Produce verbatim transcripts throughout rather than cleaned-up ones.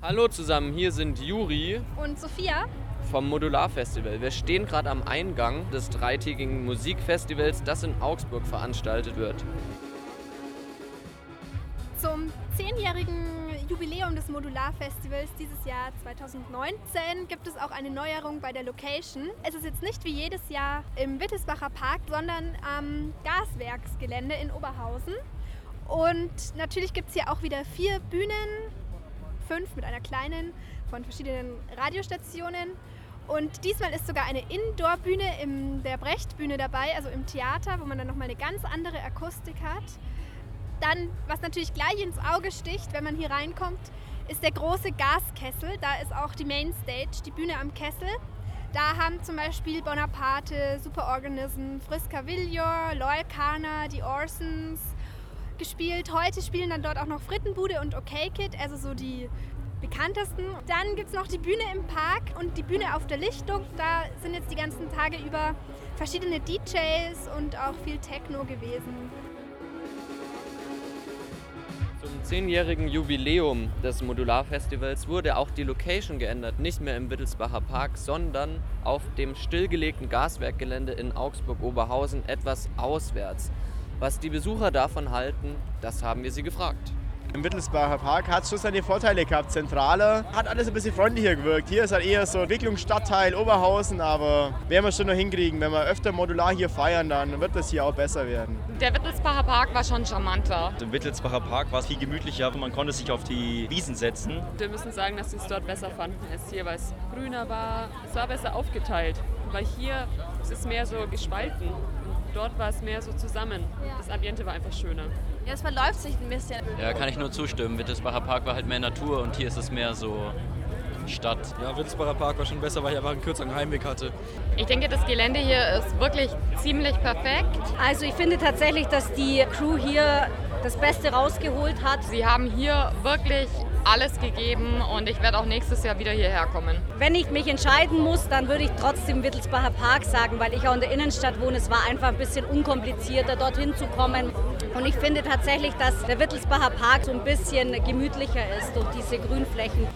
Hallo zusammen, hier sind Juri und Sophia vom Modular-Festival. Wir stehen gerade am Eingang des dreitägigen Musikfestivals, das in Augsburg veranstaltet wird. Zum zehnjährigen Jubiläum des Modular-Festivals dieses Jahr zweitausendneunzehn gibt es auch eine Neuerung bei der Location. Es ist jetzt nicht wie jedes Jahr im Wittelsbacher Park, sondern am Gaswerksgelände in Oberhausen. Und natürlich gibt es hier auch wieder vier Bühnen, fünf mit einer kleinen, von verschiedenen Radiostationen. Und diesmal ist sogar eine Indoor-Bühne in der Brecht-Bühne dabei, also im Theater, wo man dann nochmal eine ganz andere Akustik hat. Dann, was natürlich gleich ins Auge sticht, wenn man hier reinkommt, ist der große Gaskessel. Da ist auch die Mainstage, die Bühne am Kessel. Da haben zum Beispiel Bonaparte, Superorganism, Friska Villior, Loyal Kana, die Orsons gespielt. Heute spielen dann dort auch noch Frittenbude und OK Kid, also so die bekanntesten. Dann gibt es noch die Bühne im Park und die Bühne auf der Lichtung. Da sind jetzt die ganzen Tage über verschiedene D Js und auch viel Techno gewesen. Zum zehnjährigen Jubiläum des Modular-Festivals wurde auch die Location geändert. Nicht mehr im Wittelsbacher Park, sondern auf dem stillgelegten Gaswerkgelände in Augsburg-Oberhausen, etwas auswärts. Was die Besucher davon halten, das haben wir sie gefragt. Im Wittelsbacher Park hat es schon seine Vorteile gehabt. Zentraler hat alles ein bisschen freundlicher gewirkt. Hier ist halt eher so Entwicklungsstadtteil Oberhausen, aber werden wir schon noch hinkriegen. Wenn wir öfter modular hier feiern, dann wird das hier auch besser werden. Der Wittelsbacher Park war schon charmanter. Im Wittelsbacher Park war es viel gemütlicher, man konnte sich auf die Wiesen setzen. Wir müssen sagen, dass wir es dort besser fanden als hier, weil es grüner war. Es war besser aufgeteilt, weil hier ist es mehr so gespalten. Dort war es mehr so zusammen. Das Ambiente war einfach schöner. Ja, es verläuft sich ein bisschen. Ja, kann ich nur zustimmen. Wittelsbacher Park war halt mehr Natur und hier ist es mehr so Stadt. Ja, Wittelsbacher Park war schon besser, weil ich einfach einen kürzeren Heimweg hatte. Ich denke, das Gelände hier ist wirklich ziemlich perfekt. Also ich finde tatsächlich, dass die Crew hier das Beste rausgeholt hat. Sie haben hier wirklich alles gegeben und ich werde auch nächstes Jahr wieder hierher kommen. Wenn ich mich entscheiden muss, dann würde ich trotzdem Wittelsbacher Park sagen, weil ich auch in der Innenstadt wohne. Es war einfach ein bisschen unkomplizierter, dorthin zu kommen. Und ich finde tatsächlich, dass der Wittelsbacher Park so ein bisschen gemütlicher ist durch diese Grünflächen.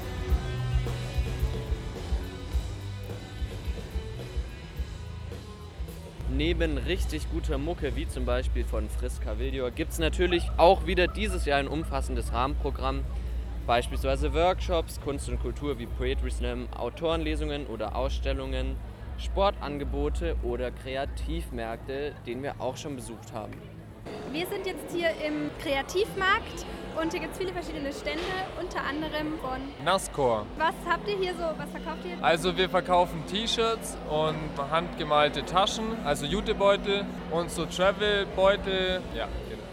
Neben richtig guter Mucke, wie zum Beispiel von Friska Villior, gibt es natürlich auch wieder dieses Jahr ein umfassendes Rahmenprogramm. Beispielsweise Workshops, Kunst und Kultur wie Poetry Slam, Autorenlesungen oder Ausstellungen, Sportangebote oder Kreativmärkte, den wir auch schon besucht haben. Wir sind jetzt hier im Kreativmarkt und hier gibt es viele verschiedene Stände, unter anderem von Nasscor. Was habt ihr hier so, was verkauft ihr? Also wir verkaufen T-Shirts und handgemalte Taschen, also Jutebeutel und so Travelbeutel. Ja, genau.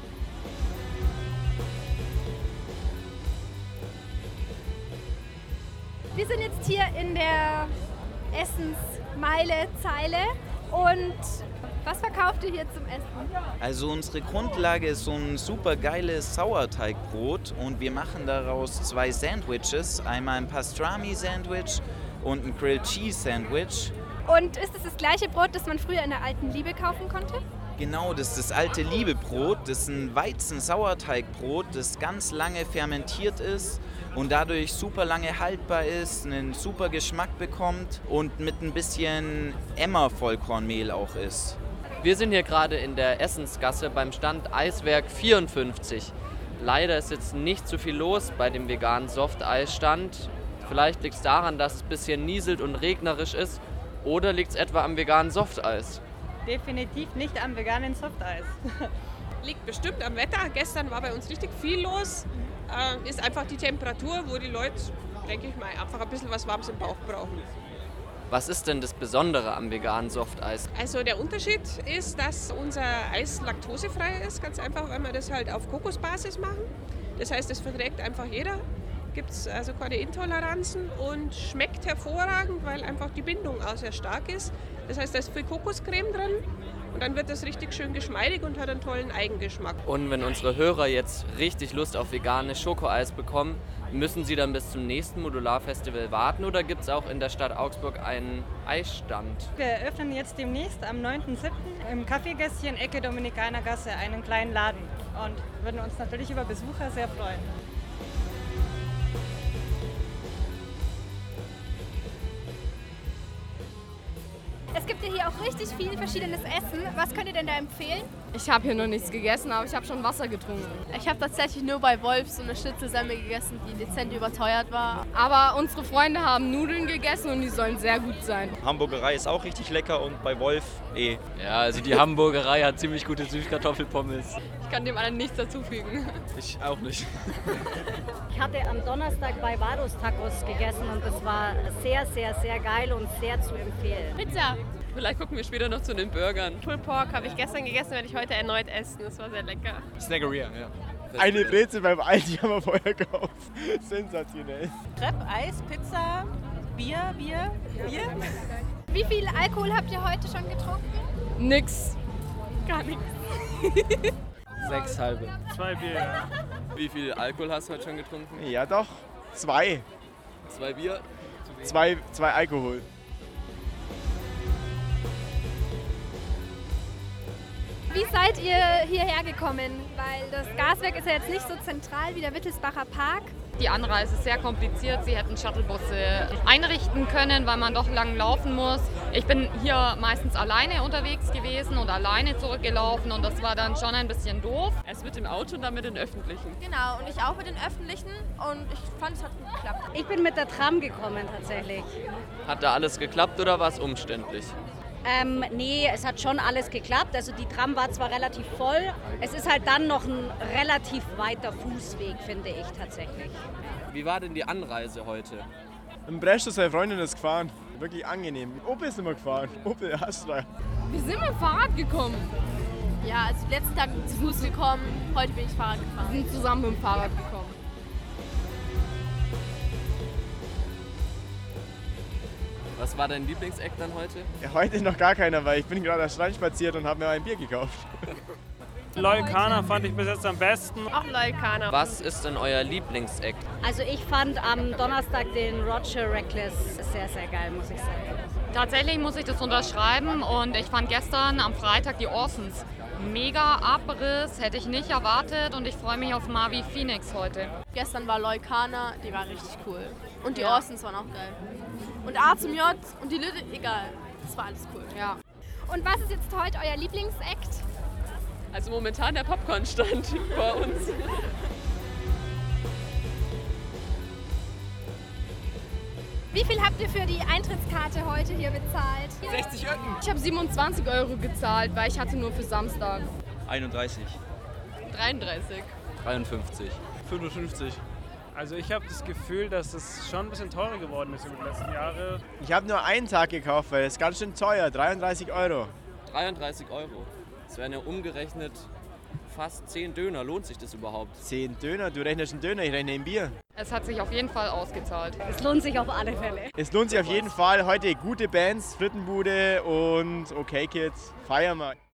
Wir sind jetzt hier in der Essensmeile-Zeile und was verkauft ihr hier zum Essen? Also unsere Grundlage ist so ein super geiles Sauerteigbrot und wir machen daraus zwei Sandwiches, einmal ein Pastrami-Sandwich und ein Grilled Cheese Sandwich. Und ist es das gleiche Brot, das man früher in der alten Liebe kaufen konnte? Genau, das ist das alte Liebebrot. Das ist ein Weizen-Sauerteigbrot, das ganz lange fermentiert ist und dadurch super lange haltbar ist, einen super Geschmack bekommt und mit ein bisschen Emmer-Vollkornmehl auch ist. Wir sind hier gerade in der Essensgasse beim Stand Eiswerk vierundfünfzig. Leider ist jetzt nicht so viel los bei dem veganen Softeisstand. Vielleicht liegt es daran, dass es ein bisschen nieselt und regnerisch ist. Oder liegt es etwa am veganen Softeis? Definitiv nicht am veganen Softeis. Liegt bestimmt am Wetter. Gestern war bei uns richtig viel los. Äh, ist einfach die Temperatur, wo die Leute, denke ich mal, einfach ein bisschen was Warmes im Bauch brauchen. Was ist denn das Besondere am veganen Softeis? Also der Unterschied ist, dass unser Eis laktosefrei ist, ganz einfach, weil wir das halt auf Kokosbasis machen. Das heißt, das verträgt einfach jeder. Gibt es also keine Intoleranzen und schmeckt hervorragend, weil einfach die Bindung auch sehr stark ist. Das heißt, da ist viel Kokoscreme drin und dann wird das richtig schön geschmeidig und hat einen tollen Eigengeschmack. Und wenn unsere Hörer jetzt richtig Lust auf veganes Schokoeis bekommen, müssen sie dann bis zum nächsten Modular-Festival warten oder gibt es auch in der Stadt Augsburg einen Eisstand? Wir eröffnen jetzt demnächst am neunten siebten im Kaffeegässchen Ecke Dominikanergasse einen kleinen Laden und würden uns natürlich über Besucher sehr freuen. Es gibt ja hier auch richtig viel verschiedenes Essen. Was könnt ihr denn da empfehlen? Ich habe hier noch nichts gegessen, aber ich habe schon Wasser getrunken. Ich habe tatsächlich nur bei Wolf so eine Schnitzelsemmer gegessen, die dezent überteuert war. Aber unsere Freunde haben Nudeln gegessen und die sollen sehr gut sein. Hamburgerei ist auch richtig lecker und bei Wolf eh. Ja, also die Hamburgerei hat ziemlich gute Süßkartoffelpommes. Ich kann dem anderen nichts dazufügen. Ich auch nicht. Ich hatte am Donnerstag bei Vados Tacos gegessen und das war sehr, sehr, sehr geil und sehr zu empfehlen. Pizza. Vielleicht gucken wir später noch zu den Burgern. Pulled Pork habe ich gestern gegessen, werde ich heute erneut essen. Das war sehr lecker. Snackeria, ja. Eine Brezel beim Aldi haben wir vorher gekauft. Sensationell. Crepe, Eis, Pizza, Bier, Bier, Bier. Wie viel Alkohol habt ihr heute schon getrunken? Nix. Gar nichts. Sechs halbe. Zwei Bier. Wie viel Alkohol hast du heute schon getrunken? Ja doch, zwei. Zwei Bier? Zwei, zwei Alkohol. Wie seid ihr hierher gekommen? Weil das Gaswerk ist ja jetzt nicht so zentral wie der Wittelsbacher Park. Die Anreise ist sehr kompliziert. Sie hätten Shuttlebusse einrichten können, weil man doch lang laufen muss. Ich bin hier meistens alleine unterwegs gewesen und alleine zurückgelaufen und das war dann schon ein bisschen doof. Erst mit dem Auto und dann mit den Öffentlichen. Genau, und ich auch mit den Öffentlichen und ich fand, es hat gut geklappt. Ich bin mit der Tram gekommen tatsächlich. Hat da alles geklappt oder war es umständlich? Ähm, nee, es hat schon alles geklappt. Also die Tram war zwar relativ voll, es ist halt dann noch ein relativ weiter Fußweg, finde ich tatsächlich. Wie war denn die Anreise heute? Im Breschel seine Freundin ist gefahren. Wirklich angenehm. Opel ist immer gefahren. Opel Astra. Wir sind mit dem Fahrrad gekommen. Ja, also letzten Tag zu Fuß gekommen, heute bin ich Fahrrad gefahren. Wir sind zusammen mit dem Fahrrad gekommen. Was war dein Lieblingseck dann heute? Ja, heute noch gar keiner, weil ich bin gerade am Strand spaziert und habe mir ein Bier gekauft. Loyalkana fand ich bis jetzt am besten. Auch Loyalkana. Was ist denn euer Lieblingseck? Also ich fand am Donnerstag den Roger Reckless sehr, sehr geil, muss ich sagen. Tatsächlich muss ich das unterschreiben und ich fand gestern am Freitag die Orsons. Mega Abriss, hätte ich nicht erwartet und ich freue mich auf Marvi Phoenix heute. Gestern war Loyalkana, die war richtig cool. Und die Ja. Orsons waren auch geil. Und A zum J und die Lütte, egal. Das war alles cool. Ja. Und was ist jetzt heute euer Lieblingsakt? Also momentan der Popcorn-Stand vor uns. Wie viel habt ihr für die Eintrittskarte heute hier bezahlt? sechzig Öcken. Ich habe siebenundzwanzig Euro gezahlt, weil ich hatte nur für Samstag. einunddreißig. dreiunddreißig. dreiundfünfzig. fünfundfünfzig. Also ich habe das Gefühl, dass es schon ein bisschen teurer geworden ist über die letzten Jahre. Ich habe nur einen Tag gekauft, weil das ist ganz schön teuer. dreiunddreißig Euro. dreiunddreißig Euro. Das wären ja umgerechnet fast zehn Döner. Lohnt sich das überhaupt? zehn Döner? Du rechnest einen Döner, ich rechne ein Bier. Es hat sich auf jeden Fall ausgezahlt. Es lohnt sich auf alle Fälle. Es lohnt sich auf jeden Fall. Heute gute Bands, Frittenbude und Okay Kids. Feiern wir.